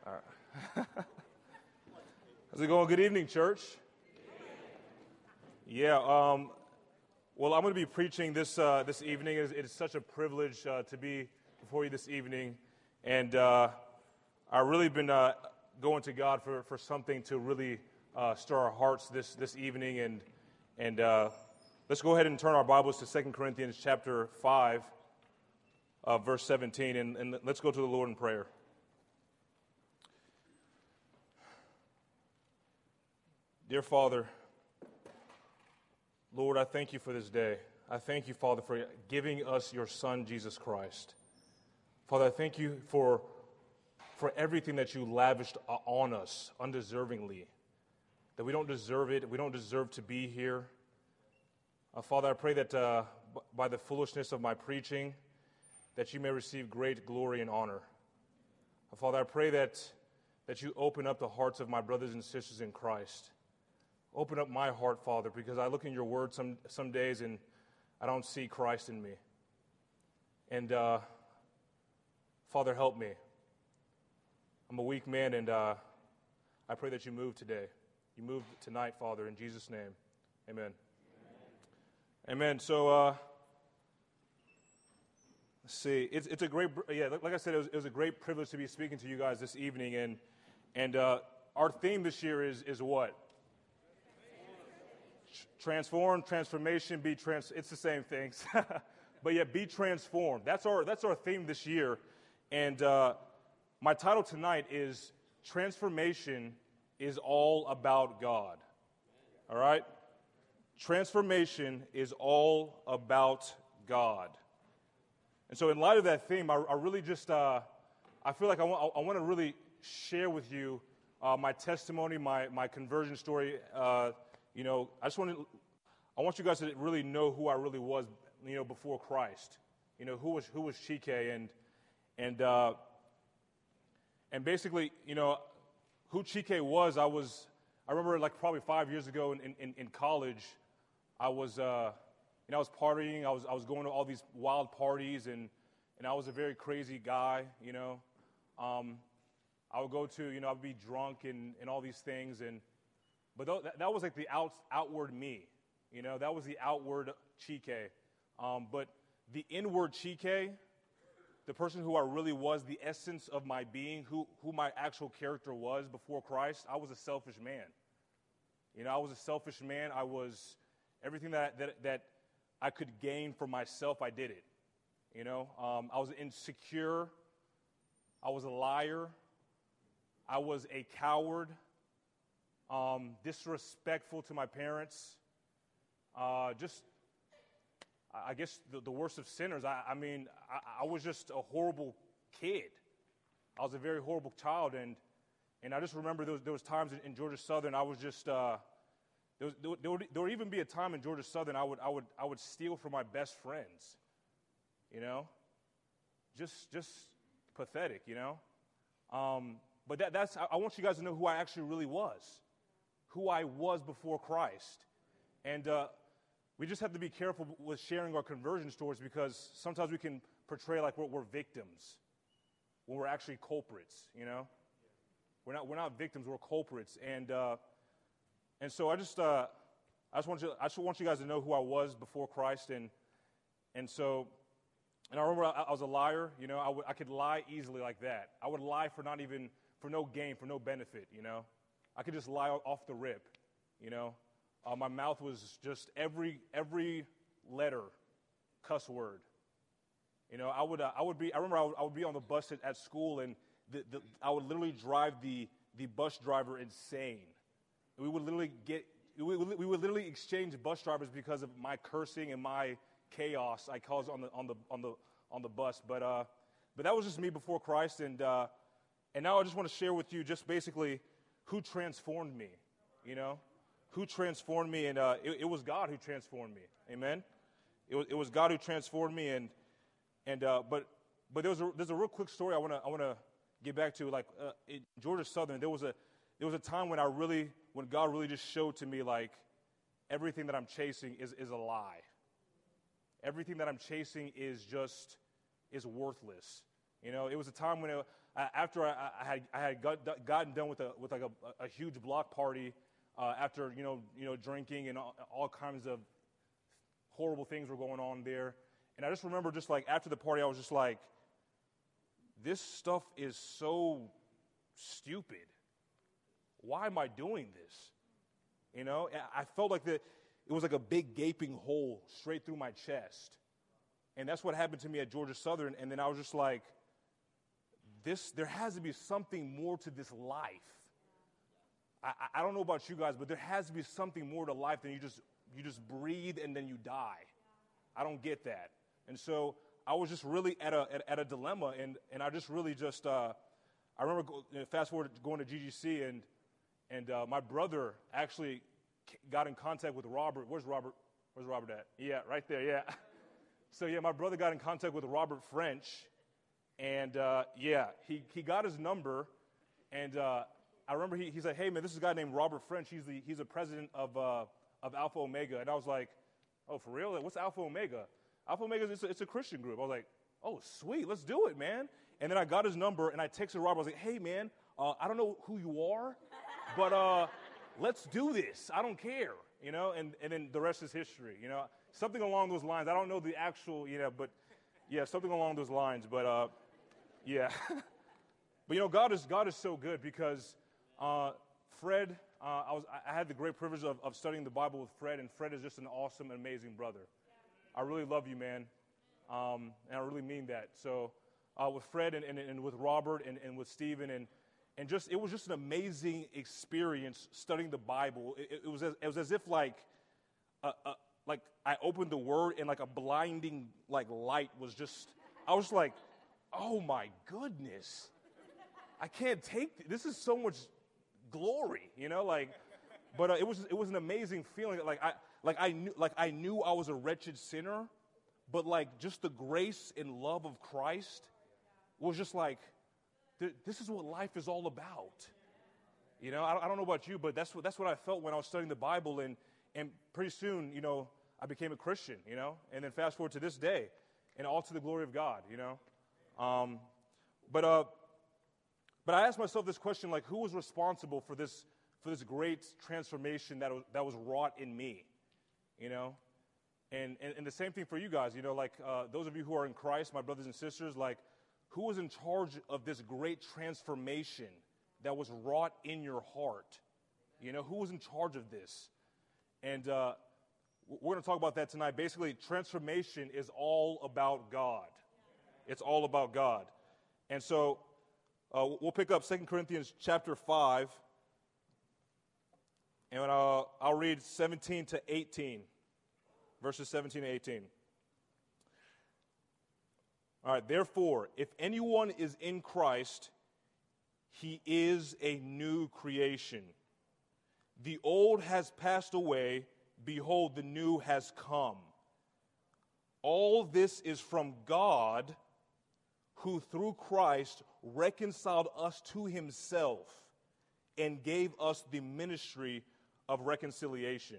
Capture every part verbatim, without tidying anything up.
All right. How's it going? Good evening, church. Yeah. Um, well, I'm going to be preaching this uh, this evening. It is, it is such a privilege uh, to be before you this evening, and uh, I've really been uh, going to God for, for something to really uh, stir our hearts this this evening. And and uh, let's go ahead and turn our Bibles to Second Corinthians chapter five, uh, verse seventeen, and, and let's go to the Lord in prayer. Dear Father, Lord, I thank you for this day. I thank you, Father, for giving us your Son, Jesus Christ. Father, I thank you for, for everything that you lavished on us undeservingly, that we don't deserve it, we don't deserve to be here. Uh, Father, I pray that uh, b- by the foolishness of my preaching, that you may receive great glory and honor. Uh, Father, I pray that, that you open up the hearts of my brothers and sisters in Christ. Open up my heart, Father, because I look in your word some some days and I don't see Christ in me. And, uh, Father, help me. I'm a weak man, and uh, I pray that you move today. You move tonight, Father, in Jesus' name. Amen. Amen. Amen. So, uh, let's see. It's it's a great, yeah, like I said, it was, it was a great privilege to be speaking to you guys this evening. And and uh, our theme this year is is what? Transform, transformation, be trans. It's the same things, but yeah, be transformed. That's our that's our theme this year, and uh, my title tonight is Transformation is all about God. All right, transformation is all about God, and so in light of that theme, I, I really just uh, I feel like I want I want to really share with you uh, my testimony, my my conversion story. Uh, You know, I just want to, I want you guys to really know who I really was, you know, before Christ. You know, who was who was Chike, and and uh, and basically, you know, who Chike was. I was, I remember like probably five years ago in in, in college, I was, uh, you know, I was partying. I was I was going to all these wild parties, and and I was a very crazy guy. You know, um, I would go to, you know, I'd be drunk and and all these things, and. But that, that was like the out, outward me, you know, that was the outward Chike. Um, but the inward Chike, the person who I really was, the essence of my being, who, who my actual character was before Christ, I was a selfish man. You know, I was a selfish man. I was, everything that, that, that I could gain for myself, I did it. You know, um, I was insecure. I was a liar. I was a coward. Um, disrespectful to my parents, uh, just, I guess, the, the worst of sinners. I, I mean, I, I was just a horrible kid. I was a very horrible child, and and I just remember there was, there was times in, in Georgia Southern, I was just, uh, there, was, there, would, there, would, there would even be a time in Georgia Southern I would I would I would steal from my best friends, you know, just just pathetic, you know. Um, but that that's I, I want you guys to know who I actually really was. Who I was before Christ. And uh, we just have to be careful with sharing our conversion stories, because sometimes we can portray like we're, we're victims when we're actually culprits, you know? We're not we're not victims, we're culprits. And uh, and so I just uh, I just want you I just want you guys to know who I was before Christ. And and so and I remember I, I was a liar, you know, I, w- I could lie easily like that. I would lie for not even for no gain, for no benefit, you know? I could just lie off the rip, you know. Uh, my mouth was just every every letter, cuss word. You know, I would uh, I would be. I remember I would, I would be on the bus at, at school, and the, the, I would literally drive the the bus driver insane. We would literally get we would, we would literally exchange bus drivers because of my cursing and my chaos I caused on the on the on the on the bus. But uh, but that was just me before Christ, and uh, and now I just want to share with you just basically who transformed me, you know, who transformed me, and uh, it, it was God who transformed me, amen. It was it was God who transformed me, and and uh, but but there was a, there's a real quick story I want to I want to get back to. Like uh, in Georgia Southern, there was a there was a time when I really when God really just showed to me like everything that I'm chasing is is a lie. Everything that I'm chasing is just is worthless. You know, it was a time when it, I, after I, I had I had got, gotten done with a with like a, a huge block party, uh, after you know you know drinking and all, all kinds of horrible things were going on there, and I just remember just like after the party, I was just like, this stuff is so stupid. Why am I doing this? You know, and I felt like the, it was like a big gaping hole straight through my chest. And that's what happened to me at Georgia Southern. And then I was just like, this, there has to be something more to this life. I, I don't know about you guys, but there has to be something more to life than you just, you just breathe and then you die. I don't get that. And so I was just really at a, at, at a dilemma. And, and I just really just, uh, I remember go, fast forward going to G G C and, And uh, my brother actually got in contact with Robert. Where's Robert? Where's Robert at? Yeah, right there, yeah. So, yeah, my brother got in contact with Robert French. And, uh, yeah, he, he got his number. And uh, I remember he, he said, hey, man, this is a guy named Robert French. He's the he's the president of uh, of Alpha Omega. And I was like, oh, for real? Like, what's Alpha Omega? Alpha Omega, is a, it's a Christian group. I was like, oh, sweet, let's do it, man. And then I got his number, and I texted Robert. I was like, hey, man, uh, I don't know who you are, but uh, let's do this. I don't care, you know, and, and then the rest is history, you know. Something along those lines. I don't know the actual, you know, but, yeah, something along those lines. But, uh, yeah. But, you know, God is God is so good because uh, Fred, uh, I was I had the great privilege of, of studying the Bible with Fred, and Fred is just an awesome, amazing brother. I really love you, man, um, and I really mean that. So uh, with Fred and, and, and with Robert and, and with Stephen and And just it was just an amazing experience studying the Bible. It, it was as, it was as if like, uh, uh, like I opened the Word and like a blinding like light was just. I was like, oh my goodness, I can't take th- this. Is so much glory, you know. Like, but uh, it was it was an amazing feeling. Like I like I knew like I knew I was a wretched sinner, but like just the grace and love of Christ was just like. This is what life is all about. You know, I don't know about you, but that's what that's what I felt when I was studying the Bible, and and pretty soon, you know, I became a Christian, you know, and then fast forward to this day, and all to the glory of God, you know. Um, but uh, but I asked myself this question, like, who was responsible for this for this great transformation that was, that was wrought in me, you know, and and, and the same thing for you guys, you know, like uh, those of you who are in Christ, my brothers and sisters, like. Who was in charge of this great transformation that was wrought in your heart? You know, who was in charge of this? And uh, we're going to talk about that tonight. Basically, transformation is all about God. It's all about God. And so uh, we'll pick up Second Corinthians chapter five, and uh, I'll read seventeen to eighteen, verses seventeen to eighteen. All right, therefore, if anyone is in Christ, he is a new creation. The old has passed away, behold, the new has come. All this is from God, who through Christ reconciled us to himself and gave us the ministry of reconciliation.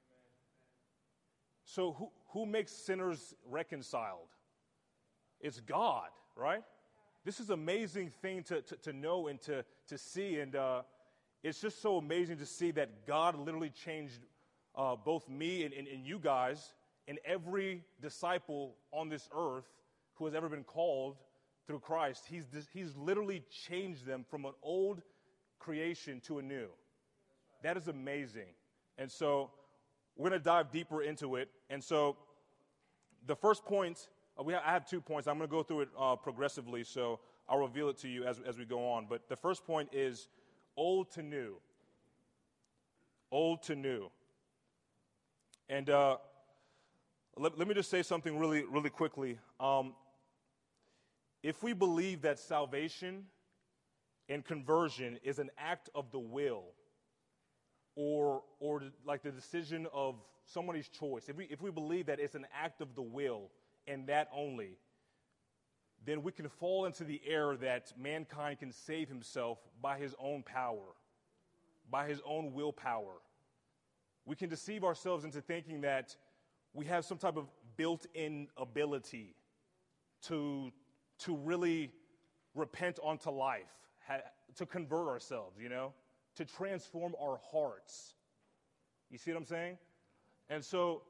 So who, who makes sinners reconciled? It's God, right? This is an amazing thing to, to, to know and to, to see. And uh, it's just so amazing to see that God literally changed uh, both me and, and, and you guys and every disciple on this earth who has ever been called through Christ. He's, he's literally changed them from an old creation to a new. That is amazing. And so we're going to dive deeper into it. And so the first point... We ha- I have two points. I'm going to go through it uh, progressively, so I'll reveal it to you as, as we go on. But the first point is old to new. Old to new. And uh, let, let me just say something really, really quickly. Um, if we believe that salvation and conversion is an act of the will, or or like the decision of somebody's choice, if we if we believe that it's an act of the will, and that only, then we can fall into the error that mankind can save himself by his own power, by his own willpower. We can deceive ourselves into thinking that we have some type of built-in ability to, to really repent unto life, ha- to convert ourselves, you know, to transform our hearts. You see what I'm saying? And so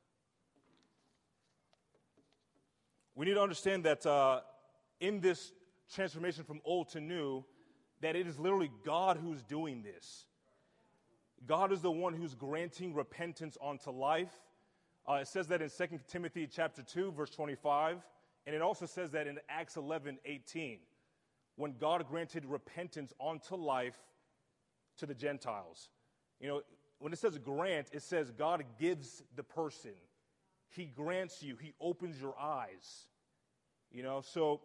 we need to understand that uh, in this transformation from old to new, that it is literally God who's doing this. God is the one who's granting repentance unto life. Uh, it says that in Second Timothy chapter two, verse twenty-five, and it also says that in Acts eleven eighteen, when God granted repentance unto life to the Gentiles. You know, when it says grant, it says God gives the person. He grants you. He opens your eyes. You know, so,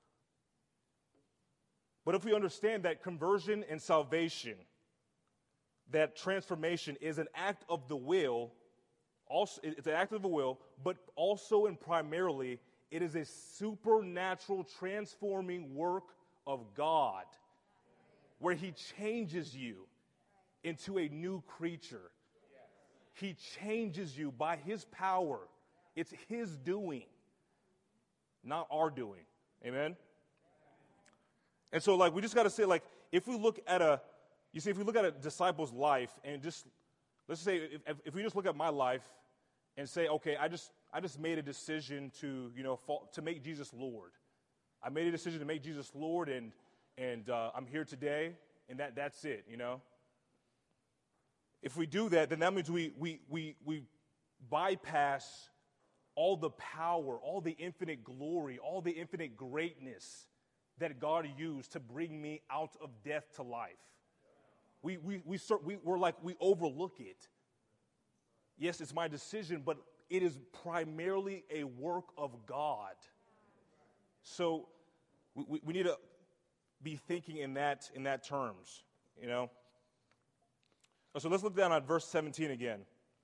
but if we understand that conversion and salvation, that transformation is an act of the will, also it's an act of the will, but also and primarily, it is a supernatural transforming work of God, where He changes you into a new creature. He changes you by His power. It's His doing, not our doing. Amen? And so, like, we just got to say, like, if we look at a, you see, if we look at a disciple's life and just, let's say, if, if we just look at my life and say, okay, I just, I just made a decision to, you know, fall, to make Jesus Lord. I made a decision to make Jesus Lord, and and uh, I'm here today, and that that's it, you know. If we do that, then that means we we we we bypass all the power, all the infinite glory, all the infinite greatness that God used to bring me out of death to life. We we we, we we're like we overlook it. Yes, it's my decision, but it is primarily a work of God. So we, we need to be thinking in that in that terms, you know. So let's look down at verse seventeen again.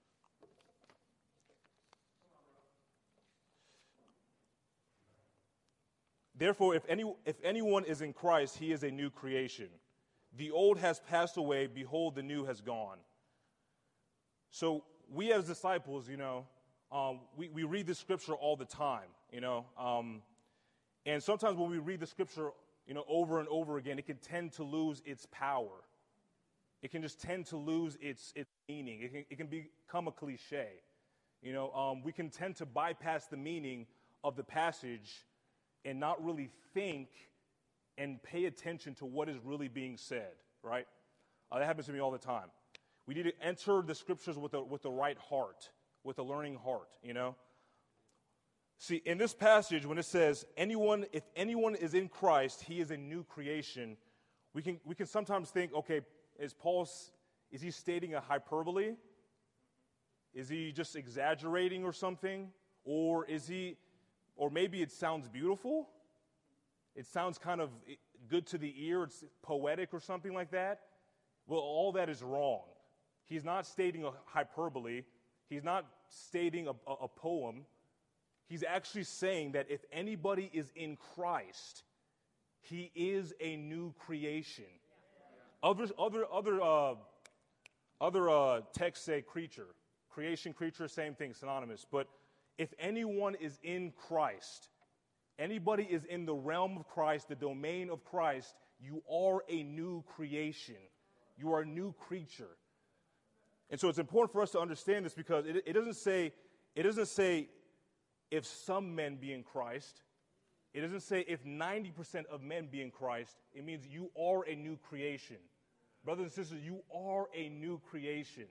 Therefore, if any if anyone is in Christ, he is a new creation. The old has passed away; behold, the new has gone. So we as disciples, you know, um, we we read the scripture all the time, you know. Um, And sometimes when we read the scripture, you know, over and over again, it can tend to lose its power. It can just tend to lose its its meaning. It can, it can become a cliche. You know, um, we can tend to bypass the meaning of the passage and not really think and pay attention to what is really being said, right? Uh, that happens to me all the time. We need to enter the scriptures with a, with the right heart, with a learning heart, you know? See, in this passage, when it says, anyone, if anyone is in Christ, he is a new creation, we can we can sometimes think, okay, is Paul, is he stating a hyperbole? Is he just exaggerating or something? Or is he, or maybe it sounds beautiful? It sounds kind of good to the ear, it's poetic or something like that? Well, all that is wrong. He's not stating a hyperbole. He's not stating a, a, a poem. He's actually saying that if anybody is in Christ, he is a new creation. Other other other uh, other uh, texts say creature, creation, creature, same thing, synonymous. But if anyone is in Christ, anybody is in the realm of Christ, the domain of Christ, you are a new creation. You are a new creature. And so it's important for us to understand this because it, it doesn't say it doesn't say. If some men be in Christ, it doesn't say if ninety percent of men be in Christ. It means you are a new creation. Brothers and sisters, you are a new creation.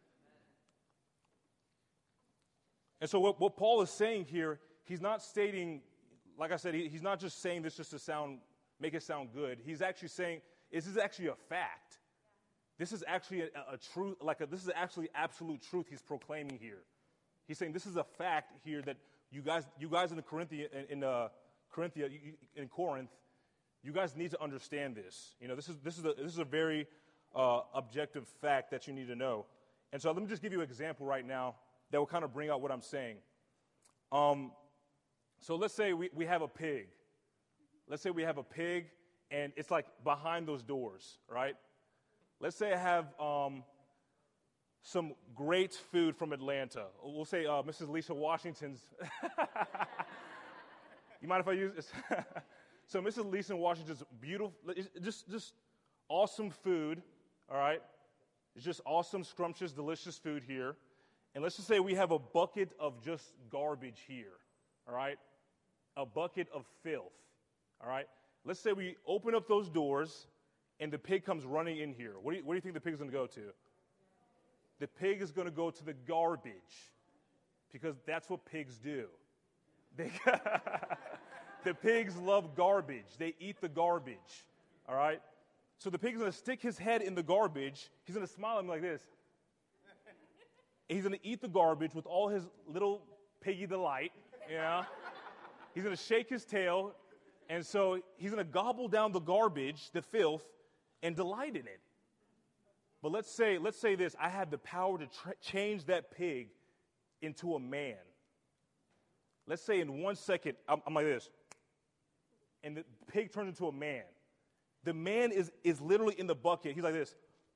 And so what, what Paul is saying here, he's not stating, like I said, he, he's not just saying this just to sound, make it sound good. He's actually saying, this is actually a fact. This is actually a, a truth, like a, this is actually absolute truth he's proclaiming here. He's saying this is a fact here that you guys, you guys in the Corinthian, in uh, Corinthia, in Corinth, you guys need to understand this. You know, this is this is a this is a very uh, objective fact that you need to know. And so let me just give you an example right now that will kind of bring out what I'm saying. Um, so let's say we, we have a pig. Let's say we have a pig, and it's like behind those doors, right? Let's say I have um, some great food from Atlanta. We'll say uh, Missus Lisa Washington's. You mind if I use this? So Missus Leeson Washington's beautiful, just, just awesome food, all right? It's just awesome, scrumptious, delicious food here. And let's just say we have a bucket of just garbage here, all right? A bucket of filth, all right? Let's say we open up those doors and the pig comes running in here. What do you, where do you think the pig is going to go to? The pig is going to go to the garbage because that's what pigs do. They The pigs love garbage. They eat the garbage, all right? So the pig's going to stick his head in the garbage. He's going to smile at me like this. And he's going to eat the garbage with all his little piggy delight, you know? He's going to shake his tail, and so he's going to gobble down the garbage, the filth, and delight in it. But let's say, let's say this. I had the power to tra- change that pig into a man. Let's say in one second, I'm, I'm like this. And the pig turns into a man. The man is, is literally in the bucket. He's like this.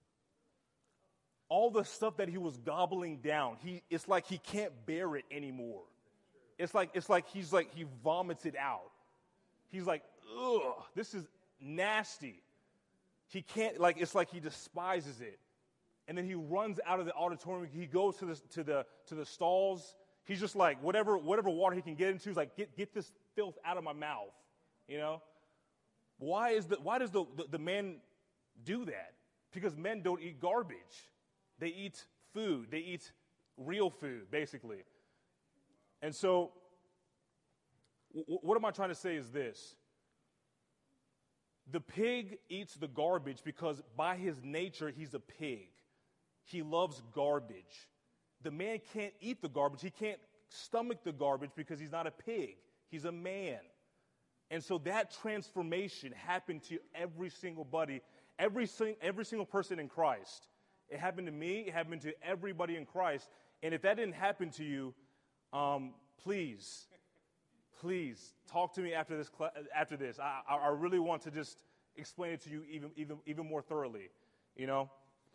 All the stuff that he was gobbling down, he, it's like he can't bear it anymore. It's like, it's like he's like, he vomits it out. He's like, ugh, this is nasty. He can't, like, it's like he despises it. And then he runs out of the auditorium. He goes to the, to the, to the stalls. He's just like, whatever, whatever water he can get into, he's like, get, get this filth out of my mouth. You know, why is the why does the, the, the man do that? Because men don't eat garbage. They eat food. They eat real food, basically. And so w- what am I trying to say is this. The pig eats the garbage because by his nature, he's a pig. He loves garbage. The man can't eat the garbage. He can't stomach the garbage because he's not a pig. He's a man. And so that transformation happened to every single buddy, every, sing, every single person in Christ. It happened to me. It happened to everybody in Christ. And if that didn't happen to you, um, please, please talk to me after this. Cl- after this, I, I really want to just explain it to you even, even, even more thoroughly, you know.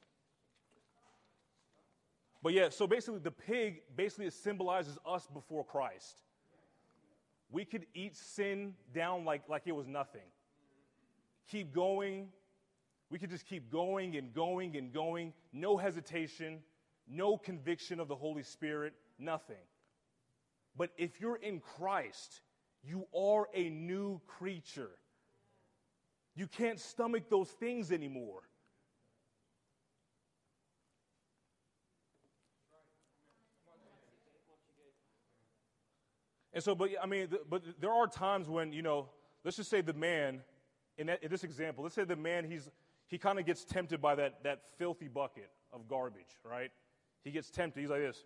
But yeah, so basically, the pig basically symbolizes us before Christ. We could eat sin down like, like it was nothing. Keep going. We could just keep going and going and going. No hesitation, no conviction of the Holy Spirit, nothing. But if you're in Christ, you are a new creature. You can't stomach those things anymore. And so, but I mean, but there are times when, you know, let's just say the man, in, that, in this example, let's say the man, he's he kind of gets tempted by that, that filthy bucket of garbage, right? He gets tempted. He's like this.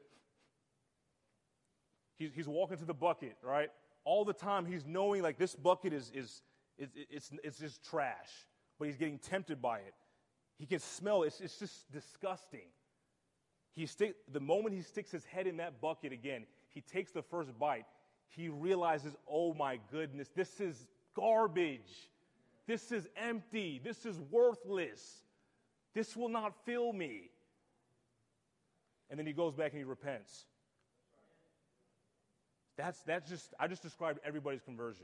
He's, he's walking to the bucket, right? All the time he's knowing like this bucket is, is, is it's, it's just trash, but he's getting tempted by it. He can smell it. It's, it's just disgusting. He stick, the moment he sticks his head in that bucket again, he takes the first bite. He realizes, oh my goodness, this is garbage. This is empty. This is worthless. This will not fill me. And then he goes back and he repents. That's, that's just, I just described everybody's conversion.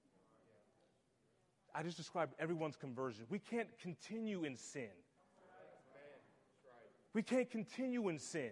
I just described everyone's conversion. We can't continue in sin. We can't continue in sin.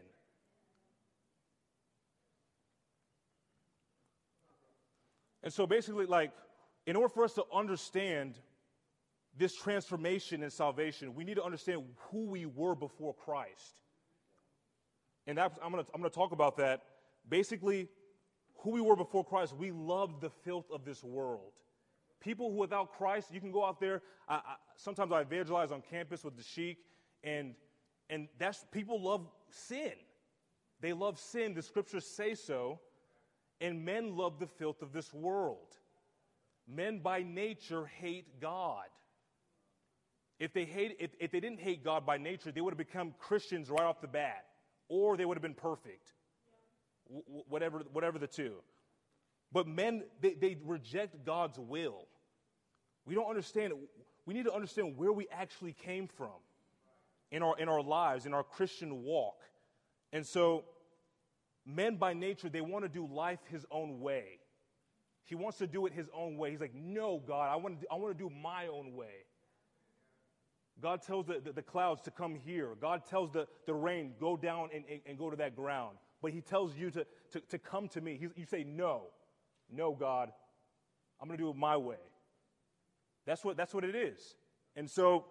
And so basically, like, in order for us to understand this transformation and salvation, we need to understand who we were before Christ. And that's, I'm going to I'm going to talk about that. Basically, who we were before Christ, we loved the filth of this world. People who without Christ, you can go out there. I, I, sometimes I evangelize on campus with the Sheik, and and that's people love sin. They love sin. The scriptures say so. And men love the filth of this world. Men by nature hate God. If they hate, if, if they didn't hate God by nature, they would have become Christians right off the bat, or they would have been perfect. W- whatever, whatever the two. But men, they, they reject God's will. We don't understand it. We need to understand where we actually came from in our in our lives, in our Christian walk. And so, men by nature, they want to do life his own way. He wants to do it his own way. He's like, no, God, I want to, I want to do my own way. God tells the, the, the clouds to come here. God tells the, the rain, go down and, and, and go to that ground. But he tells you to, to, to come to me. He's, you say, no, no, God, I'm going to do it my way. That's what, that's what it is. And so,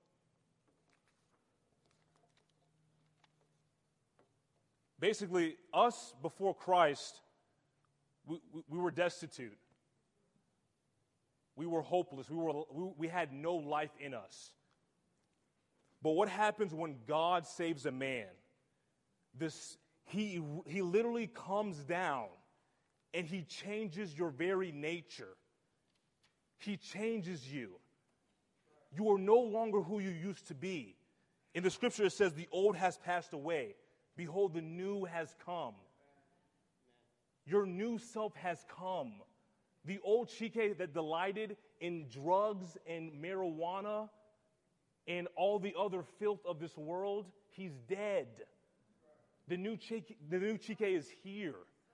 basically, us before Christ, we, we, we were destitute. We were hopeless. We, were, we, we had no life in us. But what happens when God saves a man? This, he, he literally comes down and he changes your very nature. He changes you. You are no longer who you used to be. In the scripture it says, the old has passed away. Behold, the new has come. Your new self has come. The old Chike that delighted in drugs and marijuana and all the other filth of this world, he's dead. The new Chike, the new Chike is here.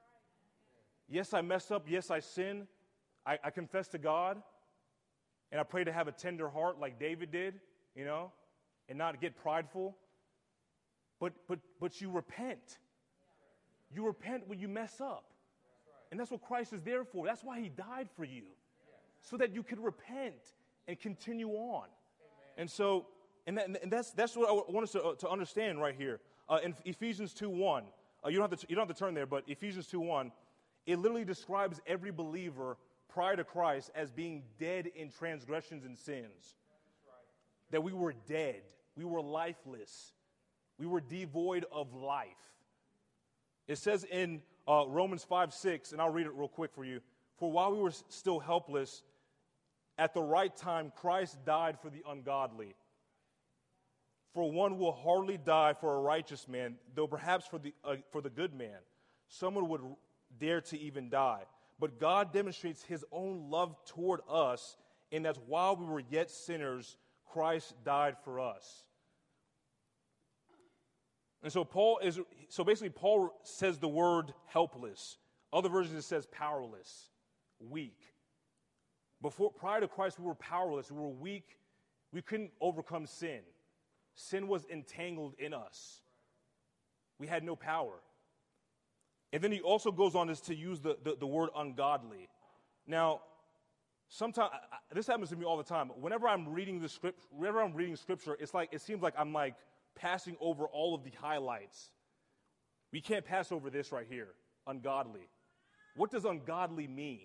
Yes, I mess up. Yes, I sin. I, I confess to God. And I pray to have a tender heart like David did, you know, and not get prideful. But but but you repent. You repent when you mess up. And that's what Christ is there for. That's why he died for you. So that you could repent and continue on. And so, and, that, and that's that's what I want us to, uh, to understand right here. Uh, in Ephesians two one, uh, you, don't have to, you don't have to turn there, but Ephesians two one, it literally describes every believer prior to Christ as being dead in transgressions and sins. That we were dead. We were lifeless. We were devoid of life. It says in uh, Romans five six, and I'll read it real quick for you. For while we were still helpless, at the right time, Christ died for the ungodly. For one will hardly die for a righteous man, though perhaps for the, uh, for the good man, someone would dare to even die. But God demonstrates his own love toward us in that while we were yet sinners, Christ died for us. And so Paul is, so basically Paul says the word helpless. Other versions it says powerless, weak. Before, prior to Christ, we were powerless. We were weak. We couldn't overcome sin. Sin was entangled in us. We had no power. And then he also goes on to use the, the, the word ungodly. Now, sometimes, this happens to me all the time. Whenever I'm reading the script, whenever I'm reading scripture, it's like, it seems like I'm like passing over all of the highlights. We can't pass over this right here, ungodly. What does ungodly mean?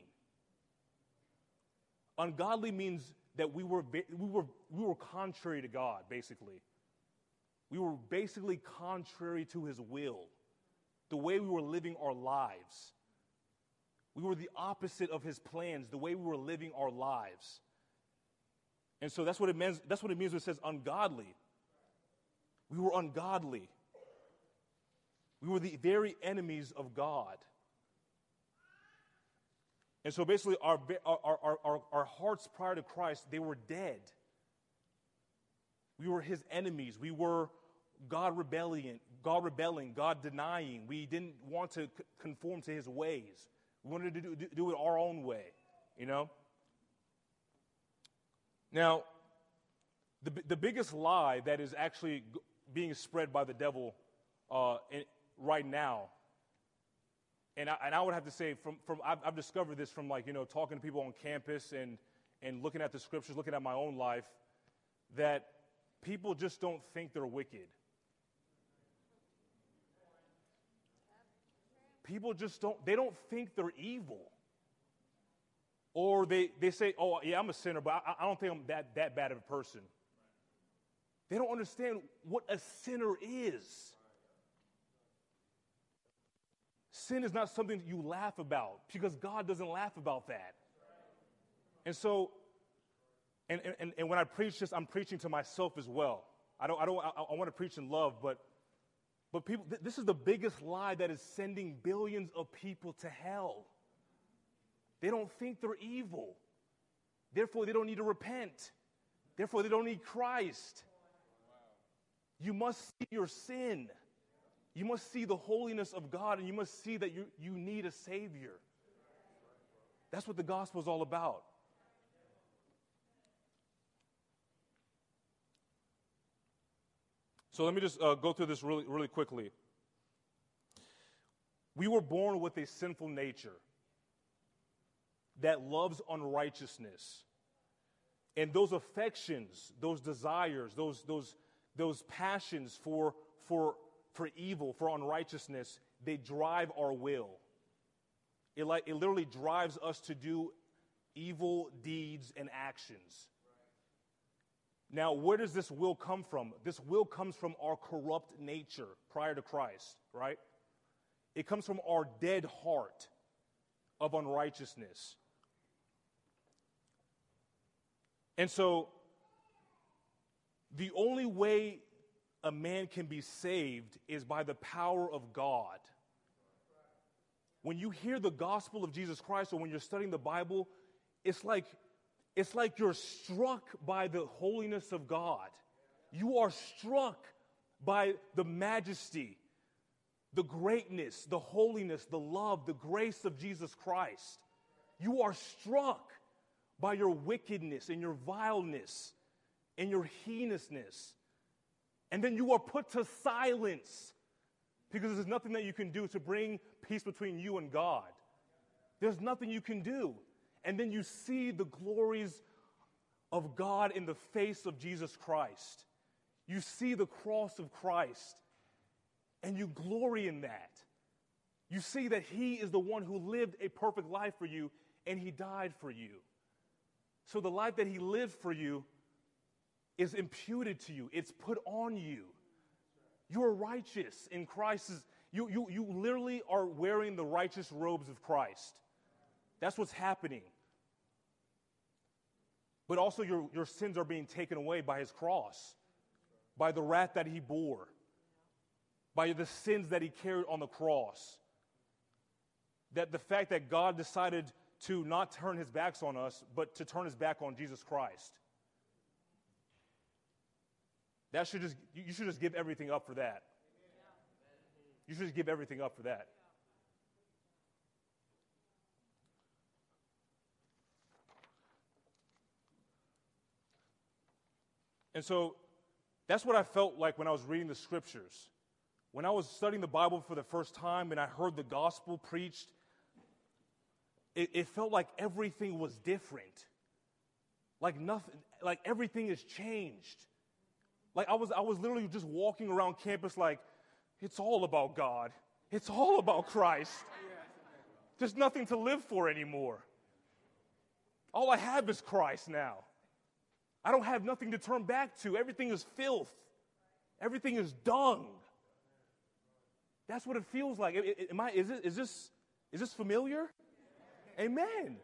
Ungodly means that we were, we were, we were contrary to God, basically. We were basically contrary to his will, the way we were living our lives. We were the opposite of his plans, the way we were living our lives. And so that's what it means, that's what it means when it says ungodly. We were ungodly. We were the very enemies of God. And so basically our, our, our, our, our hearts prior to Christ, they were dead. We were his enemies. We were God rebellion, God rebelling, God denying. We didn't want to conform to his ways. We wanted to do, do it our own way, you know? Now, the, the biggest lie that is actually being spread by the devil uh, in, right now, and I, and I would have to say, from, from I've, I've discovered this from, like, you know, talking to people on campus and, and looking at the scriptures, looking at my own life, that people just don't think they're wicked. People just don't, they don't think they're evil. Or they, they say, oh, yeah, I'm a sinner, but I, I don't think I'm that, that bad of a person. They don't understand what a sinner is. Sin is not something you laugh about, because God doesn't laugh about that. And so, and, and, and when I preach this, I'm preaching to myself as well. I don't, I don't, I, I want to preach in love, but, but people, th- this is the biggest lie that is sending billions of people to hell. They don't think they're evil. Therefore, they don't need to repent. Therefore, they don't need Christ. You must see your sin. You must see the holiness of God, and you must see that you, you need a Savior. That's what the gospel is all about. So let me just uh, go through this really, really quickly. We were born with a sinful nature that loves unrighteousness. And those affections, those desires, those, those, those passions for, for, for evil, for unrighteousness, they drive our will. It, like, it literally drives us to do evil deeds and actions. Now, where does this will come from? This will comes from our corrupt nature prior to Christ, right? It comes from our dead heart of unrighteousness. And so, the only way a man can be saved is by the power of God. When you hear the gospel of Jesus Christ, or when you're studying the Bible, it's like It's like you're struck by the holiness of God. You are struck by the majesty, the greatness, the holiness, the love, the grace of Jesus Christ. You are struck by your wickedness and your vileness and your heinousness. And then you are put to silence because there's nothing that you can do to bring peace between you and God. There's nothing you can do. And then you see the glories of God in the face of Jesus Christ. You see the cross of Christ, and you glory in that. You see that He is the one who lived a perfect life for you, and He died for you. So the life that He lived for you is imputed to you. It's put on you. You are righteous in Christ. You, you, you literally are wearing the righteous robes of Christ. That's what's happening. But also your, your sins are being taken away by His cross, by the wrath that He bore, by the sins that He carried on the cross. That the fact that God decided to not turn His backs on us, but to turn His back on Jesus Christ. That should just, you should just give everything up for that. You should just give everything up for that. And so that's what I felt like when I was reading the scriptures. When I was studying the Bible for the first time and I heard the gospel preached, it, it felt like everything was different. Like nothing, like everything has changed. Like I was, I was literally just walking around campus like, it's all about God. It's all about Christ. There's nothing to live for anymore. All I have is Christ now. I don't have nothing to turn back to. Everything is filth. Everything is dung. That's what it feels like. Am I, is, it, is, this, is this familiar? Amen.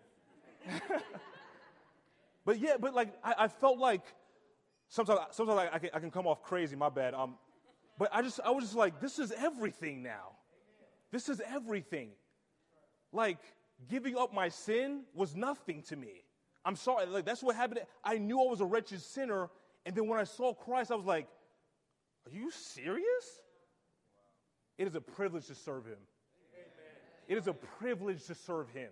But yeah, but like I, I felt like sometimes, sometimes I, I, can, I can come off crazy. My bad. Um, but I just I was just like, this is everything now. This is everything. Like giving up my sin was nothing to me. I'm sorry. Like that's what happened. I knew I was a wretched sinner, and then when I saw Christ, I was like, "Are you serious?" It is a privilege to serve Him. It is a privilege to serve Him.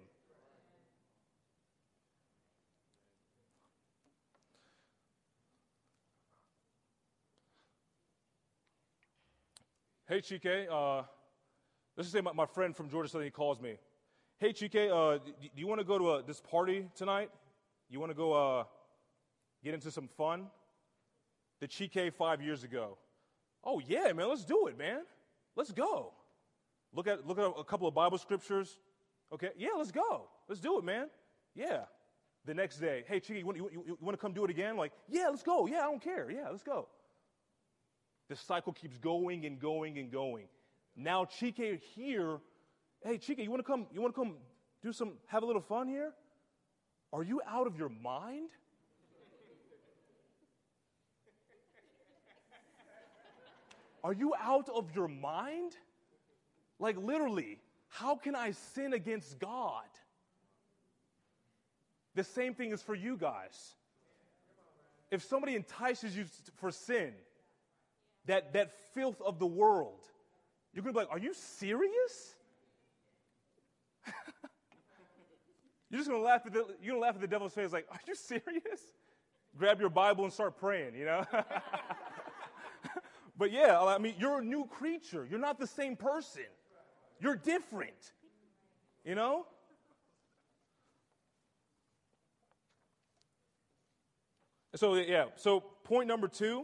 Hey, Chike, uh, let's just say my, my friend from Georgia Southern, he calls me. Hey, Chike, uh, do, do you want to go to uh, this party tonight? You want to go uh, get into some fun? The Chike five years ago. Oh, yeah, man, let's do it, man. Let's go. Look at look at a couple of Bible scriptures. Okay, yeah, let's go. Let's do it, man. Yeah. The next day, hey, Chike, you want, you, you, you want to come do it again? Like, yeah, let's go. Yeah, I don't care. Yeah, let's go. The cycle keeps going and going and going. Now Chike here, hey Chike, you want to come? You want to come do some, have a little fun here? Are you out of your mind? Are you out of your mind? Like literally, how can I sin against God? The same thing is for you guys. If somebody entices you for sin, that, that filth of the world, you're going to be like, are you serious? You're just going to laugh at the, you're going to laugh at the devil's face like, are you serious? Grab your Bible and start praying, you know? But yeah, I mean, you're a new creature. You're not the same person. You're different, you know? So, yeah, so point number two.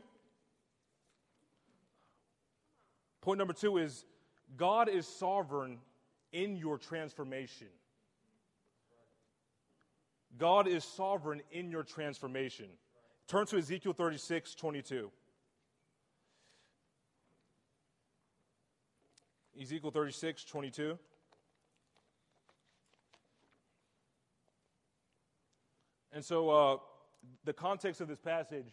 Point number two is God is sovereign in your transformation. God is sovereign in your transformation. Turn to Ezekiel thirty-six twenty-two. Ezekiel thirty-six twenty-two. And so uh, the context of this passage,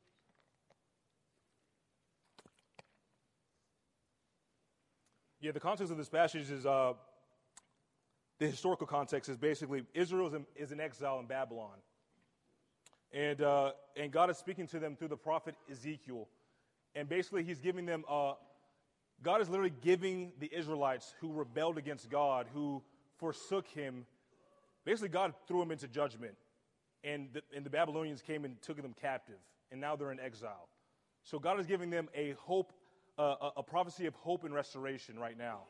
yeah, the context of this passage is, uh, the historical context is basically Israel is in, is in exile in Babylon. And, uh, and God is speaking to them through the prophet Ezekiel. And basically he's giving them, uh, God is literally giving the Israelites who rebelled against God, who forsook him, basically God threw them into judgment. And the, and the Babylonians came and took them captive. And now they're in exile. So God is giving them a hope, uh, a, a prophecy of hope and restoration right now.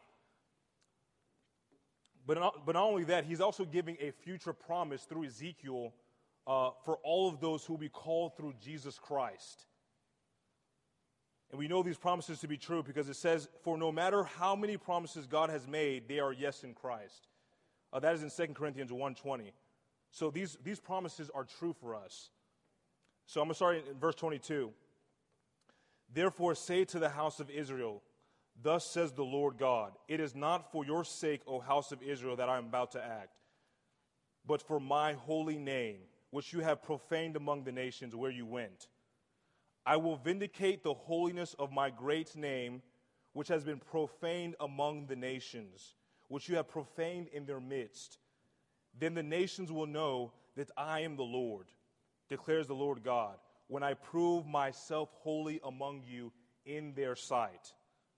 But not, but not only that, he's also giving a future promise through Ezekiel uh, for all of those who will be called through Jesus Christ. And we know these promises to be true because it says, for no matter how many promises God has made, they are yes in Christ. Uh, that is in Second Corinthians one twenty. So these, these promises are true for us. So I'm going to start in verse twenty-two. Therefore say to the house of Israel, thus says the Lord God, it is not for your sake, O house of Israel, that I am about to act, but for my holy name, which you have profaned among the nations where you went. I will vindicate the holiness of my great name, which has been profaned among the nations, which you have profaned in their midst. Then the nations will know that I am the Lord, declares the Lord God, when I prove myself holy among you in their sight.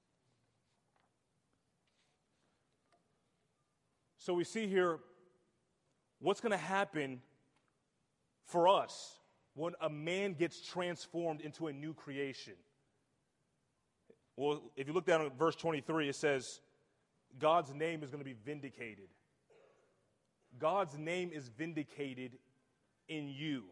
So we see here what's going to happen for us when a man gets transformed into a new creation. Well, if you look down at verse twenty-three, it says, God's name is going to be vindicated. God's name is vindicated in you.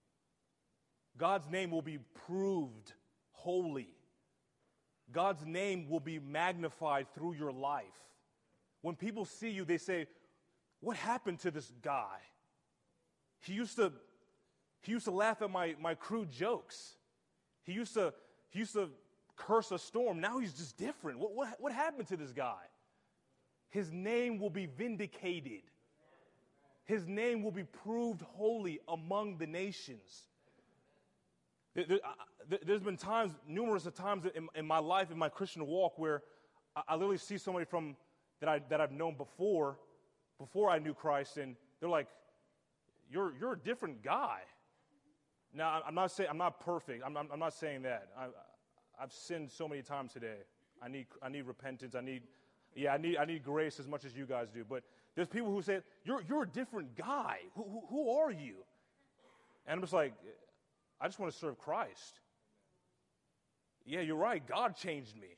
God's name will be proved holy. God's name will be magnified through your life. When people see you, they say, what happened to this guy? He used to, he used to laugh at my, my crude jokes. He used to, he used to curse a storm. Now he's just different. What, what, what happened to this guy? His name will be vindicated. His name will be proved holy among the nations. There, there, there's been times, numerous of times in, in my life, in my Christian walk, where I, I literally see somebody from that I that I've known before, before I knew Christ, and they're like, "You're you're a different guy." Now, I'm not saying I'm not perfect. I'm I'm, I'm not saying that. I, I've sinned so many times today. I need I need repentance. I need, yeah, I need I need grace as much as you guys do. But there's people who say, "You're you're a different guy. Who who, who are you?" And I'm just like, I just want to serve Christ. Yeah, you're right. God changed me.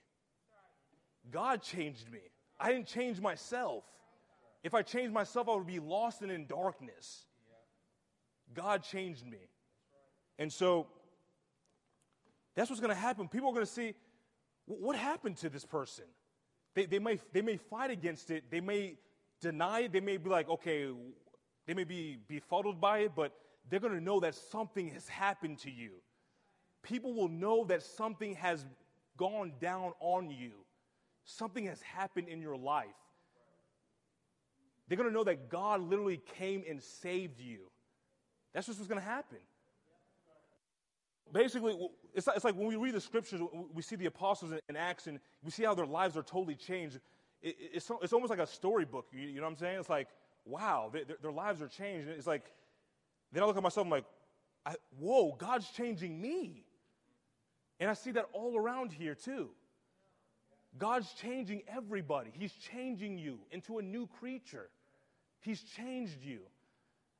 God changed me. I didn't change myself. If I changed myself, I would be lost and in darkness. God changed me. And so that's what's going to happen. People are going to see, what happened to this person? They, they, may, they may fight against it. They may deny it. They may be like, okay, they may be befuddled by it, but they're going to know that something has happened to you. People will know that something has gone down on you. Something has happened in your life. They're going to know that God literally came and saved you. That's just what's going to happen. Basically, it's like, it's like when we read the scriptures, we see the apostles in Acts, and we see how their lives are totally changed. It, it's, it's almost like a storybook. You, you know what I'm saying? It's like, wow, they, their, their lives are changed. It's like, then I look at myself, I'm like, I, whoa, God's changing me. And I see that all around here too. God's changing everybody. He's changing you into a new creature. He's changed you.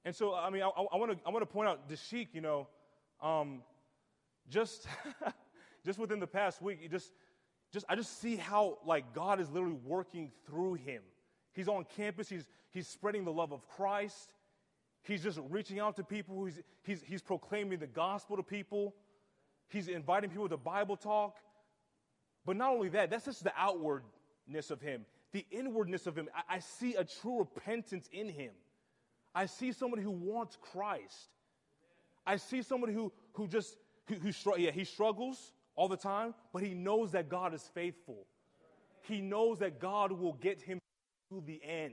And so, I mean, I, I want to I want to point out Dashik, you know, um, just just within the past week, you just just I just see how like God is literally working through him. He's on campus. He's he's spreading the love of Christ. He's just reaching out to people. He's he's he's proclaiming the gospel to people. He's inviting people to Bible talk. But not only that, that's just the outwardness of him. The inwardness of him, I, I see a true repentance in him. I see somebody who wants Christ. I see somebody who who just who, who yeah he struggles all the time, but he knows that God is faithful. He knows that God will get him to the end.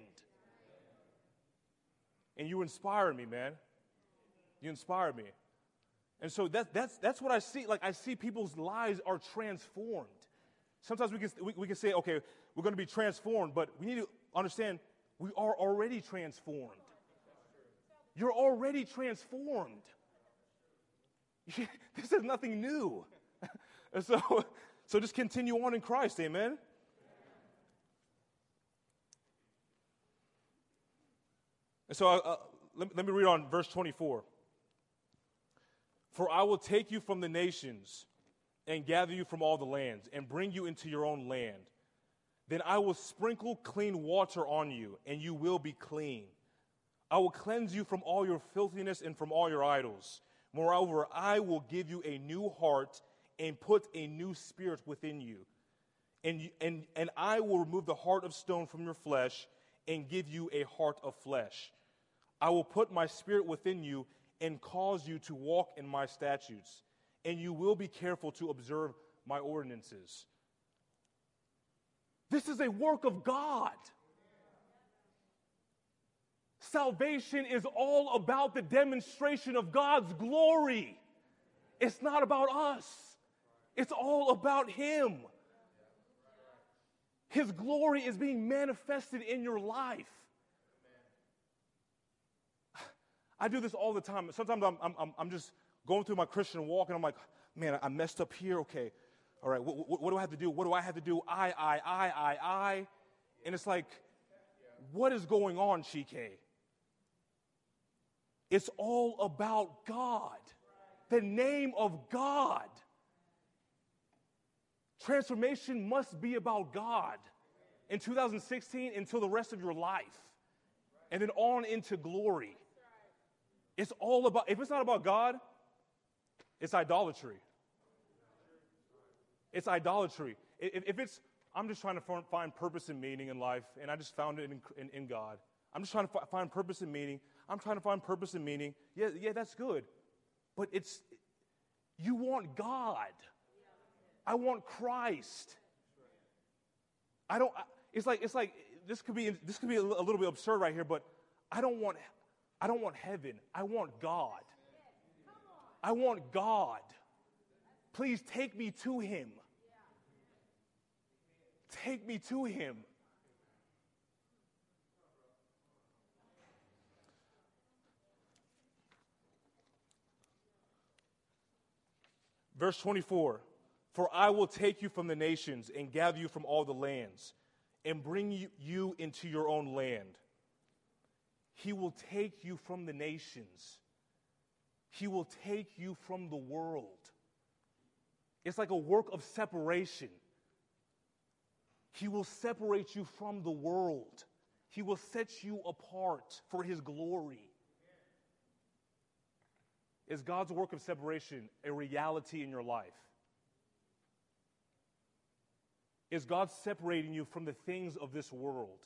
And you inspire me, man. You inspire me. And so that, that's that's what I see. Like I see people's lives are transformed. Sometimes we can we, we can say, okay, we're going to be transformed, but we need to understand we are already transformed. You're already transformed. This is nothing new. And so, so just continue on in Christ, amen? And so uh, let, let me read on verse twenty-four. For I will take you from the nations and gather you from all the lands and bring you into your own land. Then I will sprinkle clean water on you, and you will be clean. I will cleanse you from all your filthiness and from all your idols. Moreover, I will give you a new heart and put a new spirit within you. And, you, and, and I will remove the heart of stone from your flesh and give you a heart of flesh. I will put my spirit within you and cause you to walk in my statutes, and you will be careful to observe my ordinances. This is a work of God. Salvation is all about the demonstration of God's glory. It's not about us. It's all about Him. His glory is being manifested in your life. I do this all the time. Sometimes I'm, I'm, I'm just going through my Christian walk, and I'm like, man, I messed up here. Okay, all right, what, what, what do I have to do? What do I have to do? I, I, I, I, I. And it's like, what is going on, Chike? It's all about God, the name of God. Transformation must be about God in two thousand sixteen until the rest of your life, and then on into glory. It's all about, if it's not about God, it's idolatry. It's idolatry. If, if it's, I'm just trying to find purpose and meaning in life, and I just found it in, in, in God. I'm just trying to find purpose and meaning. I'm trying to find purpose and meaning. Yeah, yeah, that's good. But it's, you want God. I want Christ. I don't, it's like, it's like, this could be, this could be a little bit absurd right here, but I don't want I don't want heaven. I want God. I want God. Please take me to Him. Take me to Him. Verse twenty-four, for I will take you from the nations and gather you from all the lands and bring you, you into your own land. He will take you from the nations. He will take you from the world. It's like a work of separation. He will separate you from the world. He will set you apart for His glory. Is God's work of separation a reality in your life? Is God separating you from the things of this world?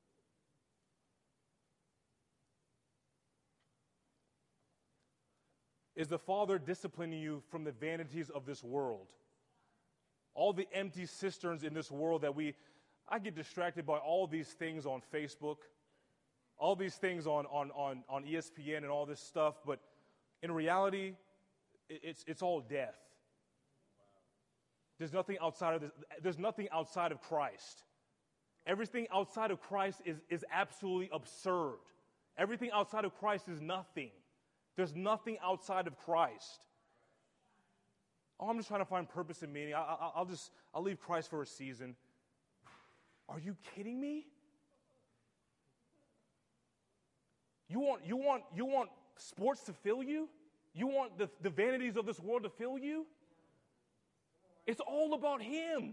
Is the Father disciplining you from the vanities of this world? All the empty cisterns in this world that we, I get distracted by all these things on Facebook, all these things on, on, on, on E S P N and all this stuff, but in reality, it's, it's all death. There's nothing outside of this, there's nothing outside of Christ. Everything outside of Christ is, is absolutely absurd. Everything outside of Christ is nothing. There's nothing outside of Christ. Oh, I'm just trying to find purpose and meaning. I, I, I'll just, I'll leave Christ for a season. Are you kidding me? You want, you want, you want sports to fill you? You want the, the vanities of this world to fill you? It's all about him.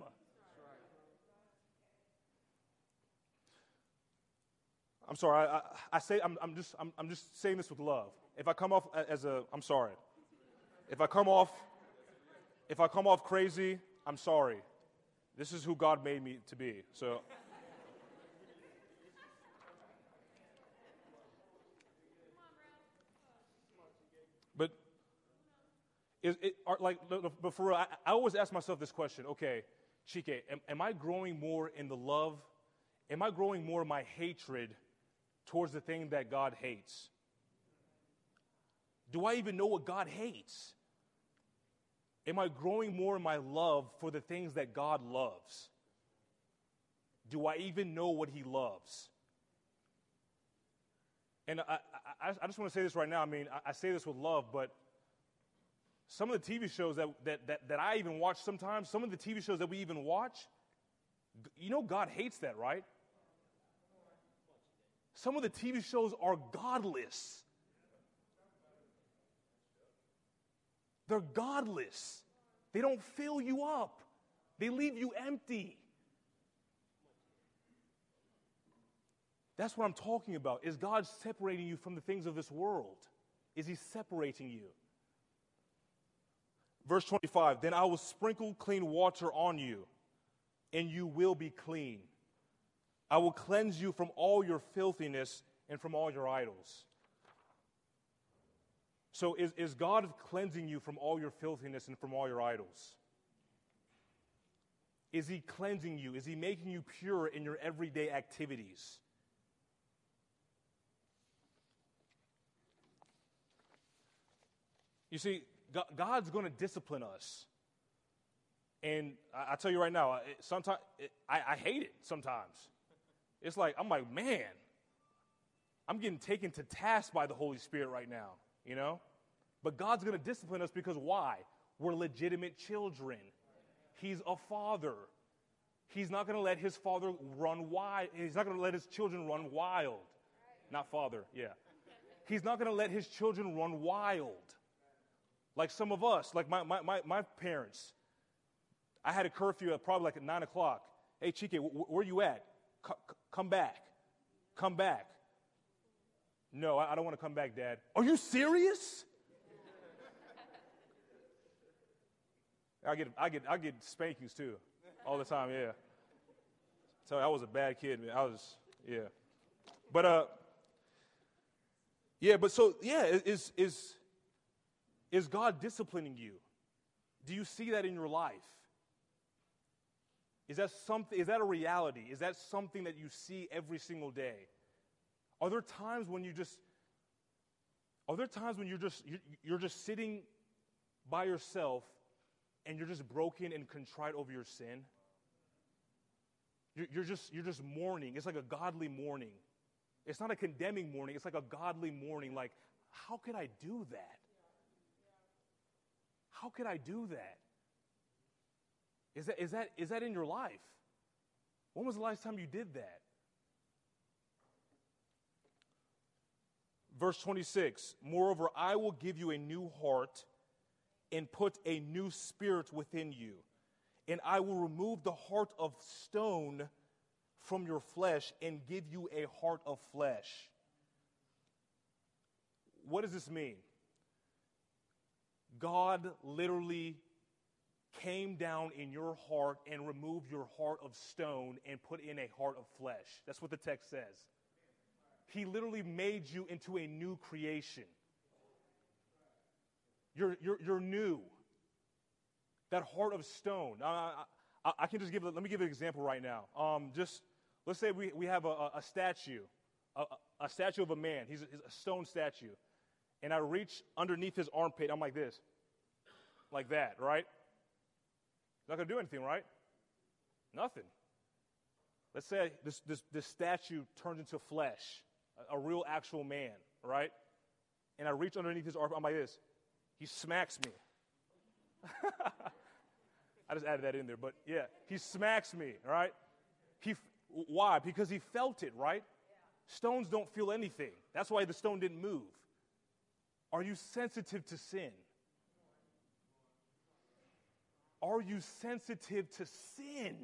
I'm sorry. I, I, I say I'm, I'm just I'm, I'm just saying this with love. If I come off as a, I'm sorry. If I come off, if I come off crazy, I'm sorry. This is who God made me to be. So. But is it are, like? But for real, I, I always ask myself this question. Okay, Chike, am, am I growing more in the love? Am I growing more in my hatred towards the thing that God hates? Do I even know what God hates? Am I growing more in my love for the things that God loves? Do I even know what he loves? And I, I, I just want to say this right now. I mean, I, I say this with love, but some of the T V shows that, that, that, that I even watch sometimes, some of the T V shows that we even watch, you know God hates that, right? Some of the T V shows are godless. They're godless. They don't fill you up. They leave you empty. That's what I'm talking about. Is God separating you from the things of this world? Is he separating you? Verse twenty-five, then I will sprinkle clean water on you, and you will be clean. I will cleanse you from all your filthiness and from all your idols. So is, is God cleansing you from all your filthiness and from all your idols? Is he cleansing you? Is he making you pure in your everyday activities? You see, God's going to discipline us. And I, I tell you right now, sometimes I, I hate it sometimes. It's like, I'm like, man, I'm getting taken to task by the Holy Spirit right now, you know? But God's going to discipline us because why? We're legitimate children. He's a father. He's not going to let his father run wild. He's not going to let his children run wild. Not father, yeah. He's not going to let his children run wild. Like some of us, like my, my, my, my parents. I had a curfew at probably like at nine o'clock. Hey, Chike, wh- where you at? C- come back. Come back. No, I, I don't want to come back, Dad. Are you serious? I get, I get, I get spankings too, all the time. Yeah. Tell you, I was a bad kid, man. I was, yeah. But uh, yeah. But so yeah, is is is God disciplining you? Do you see that in your life? Is that something? Is that a reality? Is that something that you see every single day? Are there times when you just? Are there times when you're just you're, you're just sitting by yourself? And you're just broken and contrite over your sin? You're, you're just you're just mourning. It's like a godly mourning. It's not a condemning mourning. It's like a godly mourning. Like, how could I do that? How could I do that? Is that is that is that in your life? When was the last time you did that? Verse twenty-six. Moreover, I will give you a new heart and put a new spirit within you. And I will remove the heart of stone from your flesh and give you a heart of flesh. What does this mean? God literally came down in your heart and removed your heart of stone and put in a heart of flesh. That's what the text says. He literally made you into a new creation. You're, you're, you're new. That heart of stone. I, I, I can just give, let me give an example right now. Um, just, let's say we, we have a, a statue, a, a statue of a man. He's a, he's a stone statue. And I reach underneath his armpit. I'm like this. Like that, right? Not going to do anything, right? Nothing. Let's say this, this, this statue turns into flesh, a, a real actual man, right? And I reach underneath his armpit. I'm like this. He smacks me. I just added that in there, but yeah, he smacks me, right? He, why? Because he felt it, right? Stones don't feel anything. That's why the stone didn't move. Are you sensitive to sin? Are you sensitive to sin?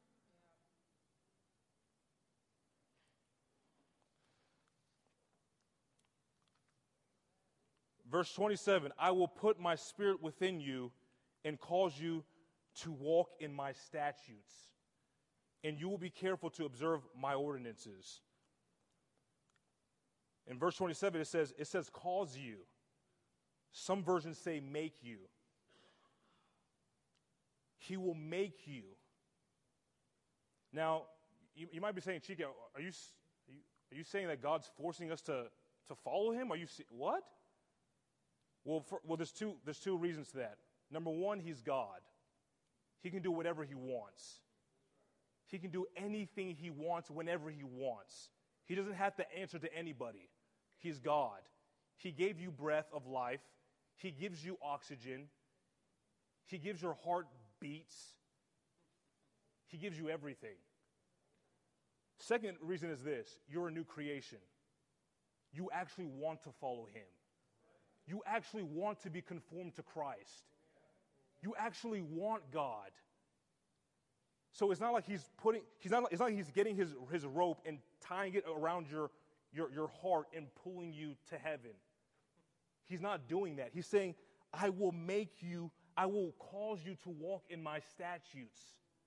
Verse twenty-seven, I will put my spirit within you and cause you to walk in my statutes, and you will be careful to observe my ordinances. In verse twenty-seven, it says, it says cause you. Some versions say make you. He will make you. Now, you, you might be saying, Chika, are you, are you are you saying that God's forcing us to, to follow him? Are you what? Well, for, well, there's two there's two reasons to that. Number one, he's God. He can do whatever he wants. He can do anything he wants whenever he wants. He doesn't have to answer to anybody. He's God. He gave you breath of life. He gives you oxygen. He gives your heart beats. He gives you everything. Second reason is this: you're a new creation. You actually want to follow him. You actually want to be conformed to Christ. You actually want God. So it's not like he's putting, he's not, it's not like he's getting his, his rope and tying it around your, your, your heart and pulling you to heaven. He's not doing that. He's saying, I will make you, I will cause you to walk in my statutes.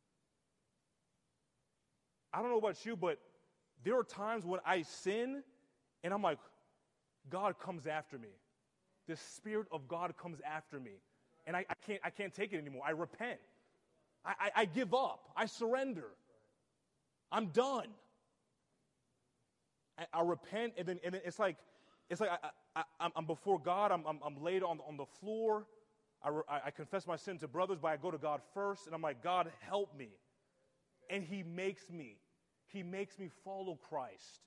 I don't know about you, but there are times when I sin and I'm like, God comes after me. The Spirit of God comes after me. And I, I can't I can't take it anymore. I repent. I, I, I give up. I surrender. I'm done. I, I repent, and then and then it's like it's like I, I, I'm before God. I'm I'm, I'm laid on on the floor. I, I confess my sin to brothers, but I go to God first, and I'm like, God, help me. And He makes me. He makes me follow Christ.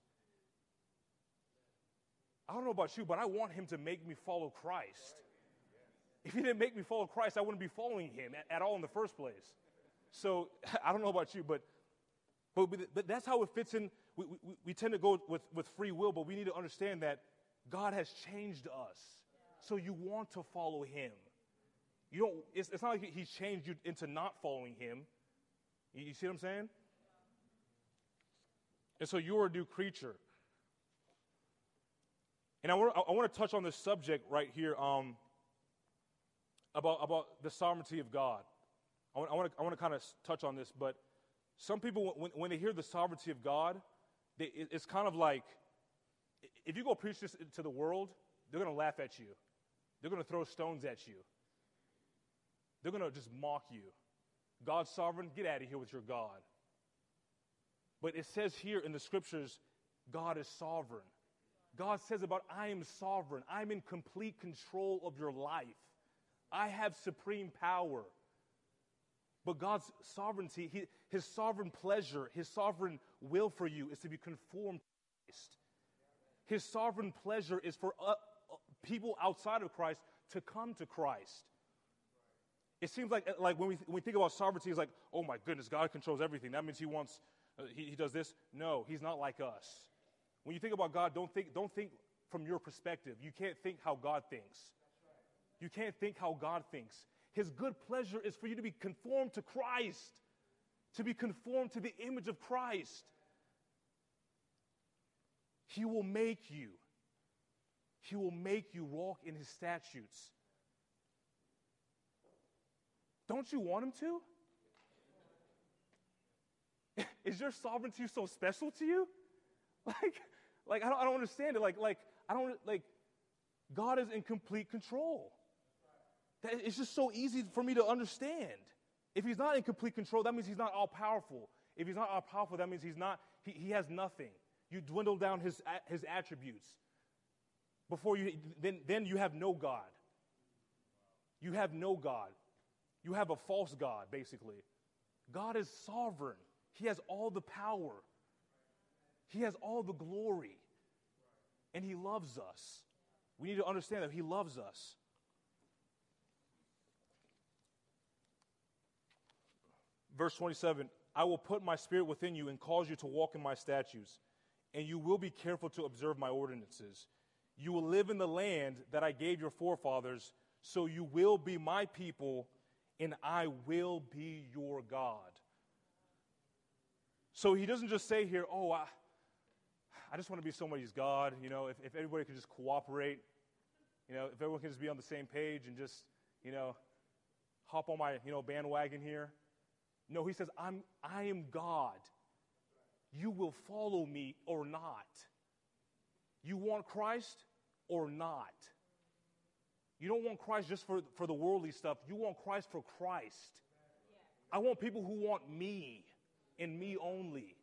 I don't know about you, but I want Him to make me follow Christ. If He didn't make me follow Christ, I wouldn't be following Him at, at all in the first place. So I don't know about you, but but, but that's how it fits in. We, we, we tend to go with, with free will, but we need to understand that God has changed us. So you want to follow Him. You don't. It's, it's not like He's changed you into not following Him. You, you see what I'm saying? And so you're a new creature. And I want, I want to touch on this subject right here um, about, about the sovereignty of God. I want, I want to, I want to kind of touch on this, but some people, when, when they hear the sovereignty of God, they, it, it's kind of like, if you go preach this to the world, they're going to laugh at you. They're going to throw stones at you. They're going to just mock you. God's sovereign, get out of here with your God. But it says here in the scriptures, God is sovereign. God says about, I am sovereign. I'm in complete control of your life. I have supreme power. But God's sovereignty, he, His sovereign pleasure, His sovereign will for you is to be conformed to Christ. His sovereign pleasure is for uh, people outside of Christ to come to Christ. It seems like, like when, we, when we think about sovereignty, it's like, oh my goodness, God controls everything. That means He wants, uh, he, he does this. No, He's not like us. When you think about God, don't think, don't think from your perspective. You can't think how God thinks. You can't think how God thinks. His good pleasure is for you to be conformed to Christ, to be conformed to the image of Christ. He will make you. He will make you walk in His statutes. Don't you want Him to? Is your sovereignty so special to you? Like, like I don't, I don't understand it. Like, like I don't like. God is in complete control. That, it's just so easy for me to understand. If He's not in complete control, that means He's not all powerful. If He's not all powerful, that means He's not. He, he has nothing. You dwindle down His His attributes. Before you, then then you have no God. You have no God. You have a false God, basically. God is sovereign. He has all the power. He has all the glory. And He loves us. We need to understand that He loves us. Verse twenty-seven, I will put my spirit within you and cause you to walk in my statutes, and you will be careful to observe my ordinances. You will live in the land that I gave your forefathers, so you will be my people, and I will be your God. So he doesn't just say here, oh, I, I just want to be somebody's God. You know, if, if everybody could just cooperate, you know, if everyone can just be on the same page and just, you know, hop on my, you know, bandwagon here. No, he says, I'm, I am God. You will follow me or not. You want Christ or not? You don't want Christ just for, for the worldly stuff. You want Christ for Christ. I want people who want me and me only.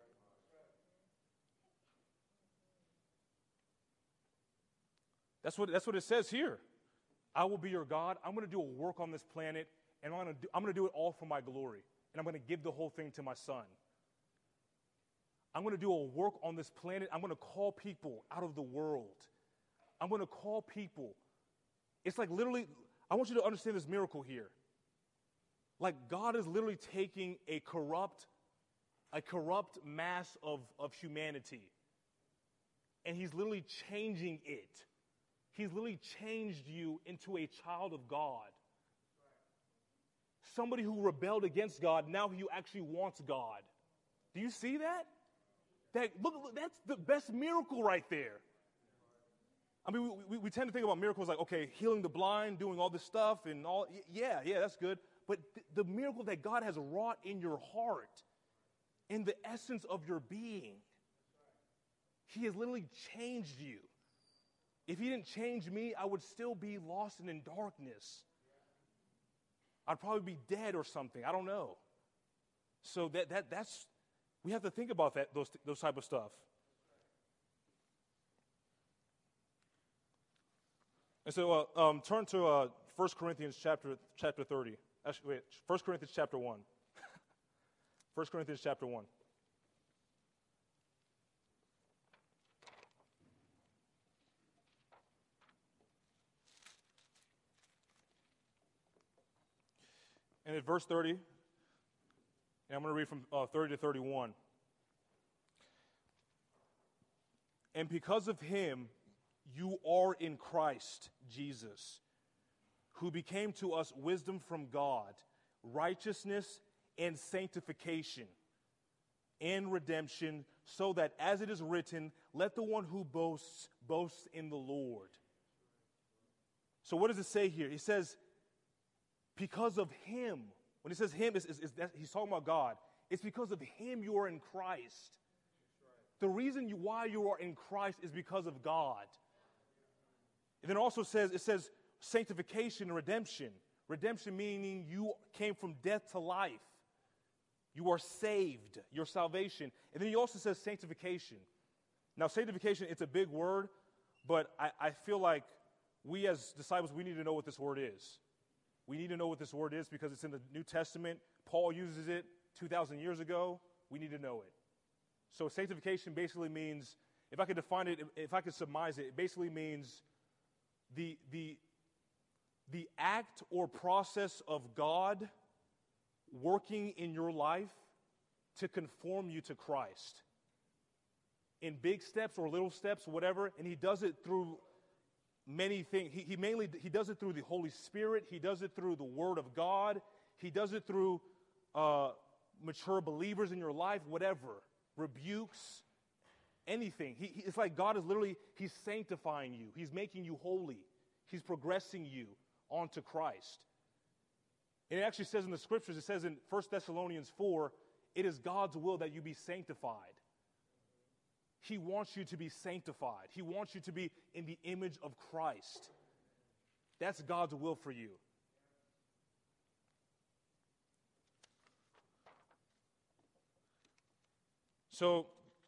That's what, that's what it says here. I will be your God. I'm going to do a work on this planet, and I'm going to do, I'm going to do it all for my glory. And I'm going to give the whole thing to my son. I'm going to do a work on this planet. I'm going to call people out of the world. I'm going to call people. It's like literally, I want you to understand this miracle here. Like God is literally taking a corrupt, a corrupt mass of, of humanity, and he's literally changing it. He's literally changed you into a child of God. Somebody who rebelled against God, now he actually wants God. Do you see that? That look, look, that's the best miracle right there. I mean, we, we, we tend to think about miracles like, okay, healing the blind, doing all this stuff, and all. Yeah, yeah, that's good. But th- the miracle that God has wrought in your heart, in the essence of your being, he has literally changed you. If he didn't change me, I would still be lost and in darkness. I'd probably be dead or something. I don't know. So that that that's we have to think about that those those type of stuff. And so uh, um, turn to uh, First Corinthians chapter chapter thirty. Actually, wait, First Corinthians chapter one. First Corinthians chapter one. And at verse thirty, and I'm going to read from uh, thirty to thirty-one. And because of him, you are in Christ Jesus, who became to us wisdom from God, righteousness and sanctification and redemption, so that as it is written, let the one who boasts, boast in the Lord. So what does it say here? He says, because of him. When he says him, it's, it's, it's that, he's talking about God. It's because of him you are in Christ. The reason you, why you are in Christ is because of God. And then it also says, it says sanctification and redemption. Redemption meaning you came from death to life. You are saved, your salvation. And then he also says sanctification. Now, sanctification, it's a big word, but I, I feel like we as disciples, we need to know what this word is. We need to know what this word is because it's in the New Testament. Paul uses it two thousand years ago. We need to know it. So sanctification basically means, if I could define it, if I could surmise it, it basically means the, the, the act or process of God working in your life to conform you to Christ. In big steps or little steps, whatever, and he does it through many things. He, he mainly, he does it through the Holy Spirit. He does it through the Word of God. He does it through uh, mature believers in your life, whatever. Rebukes, anything. He, he, it's like God is literally, he's sanctifying you. He's making you holy. He's progressing you onto Christ. And it actually says in the scriptures, it says in First Thessalonians four, it is God's will that you be sanctified. He wants you to be sanctified. He wants you to be in the image of Christ. That's God's will for you. So,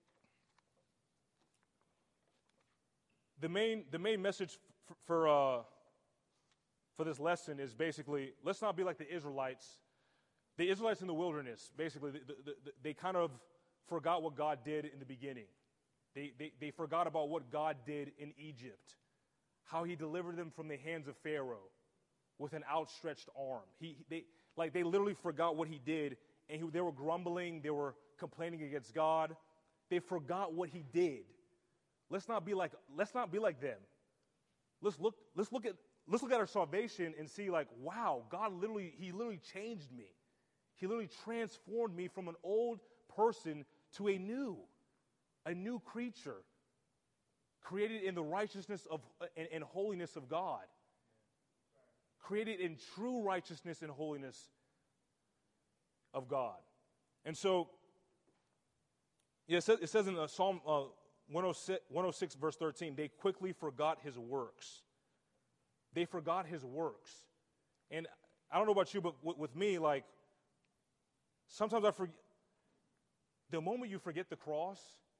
the main the main message f- for uh, for this lesson is basically, let's not be like the Israelites. The Israelites in the wilderness, basically, the, the, the, they kind of forgot what God did in the beginning. They, they, they forgot about what God did in Egypt, how he delivered them from the hands of Pharaoh with an outstretched arm. He, they, like they literally forgot what he did, and he, they were grumbling, they were complaining against God. They forgot what he did. Let's not be like, let's not be like them. Let's look, let's look at, let's look at our salvation and see like, wow, God literally, he literally changed me. He literally transformed me from an old person to a new, a new creature, created in the righteousness of and, and holiness of God, created in true righteousness and holiness of God. And so, yeah, it says, it says in uh, Psalm uh, one oh six, verse thirteen, they quickly forgot his works. They forgot his works. And I don't know about you, but w- with me, like, sometimes I forget. The moment you forget the cross,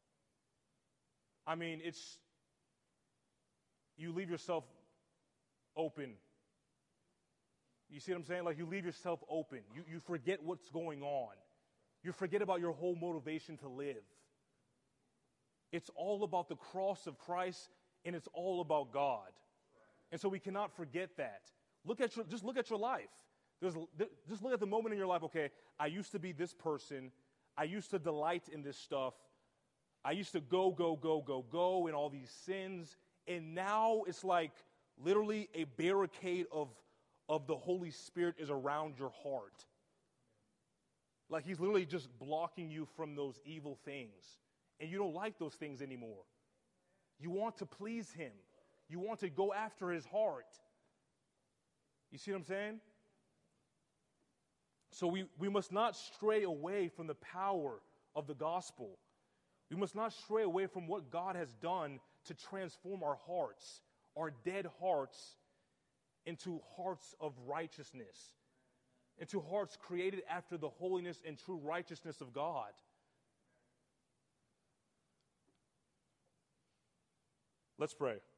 I mean, it's, you leave yourself open. You see what I'm saying? Like, you leave yourself open. You, you forget what's going on. You forget about your whole motivation to live. It's all about the cross of Christ, and it's all about God. And so we cannot forget that. Look at your, just look at your life. There's, just look at the moment in your life, okay, I used to be this person. I used to delight in this stuff. I used to go, go, go, go, go in all these sins. And now it's like literally a barricade of, of the Holy Spirit is around your heart. Like he's literally just blocking you from those evil things. And you don't like those things anymore. You want to please him. You want to go after his heart. You see what I'm saying? So we, we must not stray away from the power of the gospel. We must not stray away from what God has done to transform our hearts, our dead hearts, into hearts of righteousness, into hearts created after the holiness and true righteousness of God. Let's pray.